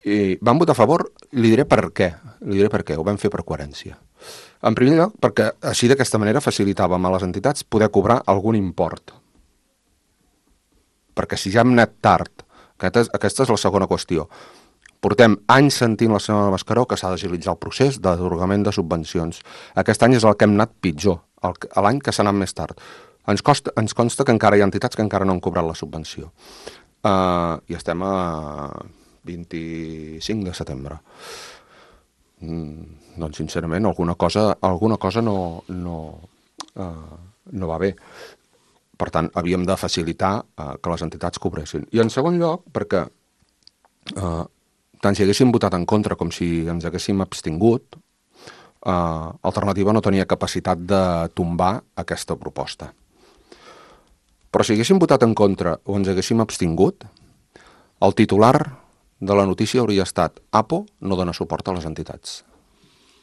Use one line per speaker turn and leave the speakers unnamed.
I vam votar a favor, li diré per què. Li diré per què, ho vam fer per coherència. En primer lloc, perquè així d'aquesta manera facilitàvem a les entitats poder cobrar algun import. Perquè si ja hem anat tard, aquesta és la segona qüestió, portem anys sentint la senyora Mascaró que s'ha d'agilitzar el procés d'atorgament de subvencions. Aquest any és el que hem anat pitjor, l'any que s'ha anat més tard. Ens consta que encara hi ha entitats que encara no han cobrat la subvenció. I estem a 25 de setembre. Doncs, sincerament, alguna cosa no va bé. Per tant, havíem de facilitar que les entitats cobressin. I en segon lloc, perquè tant si haguéssim votat en contra com si ens haguéssim abstingut, Alternativa no tenia capacitat de tombar aquesta proposta. Però si haguéssim votat en contra o ens haguéssim abstingut, el titular de la notícia hauria estat: APO no dona suport a les entitats.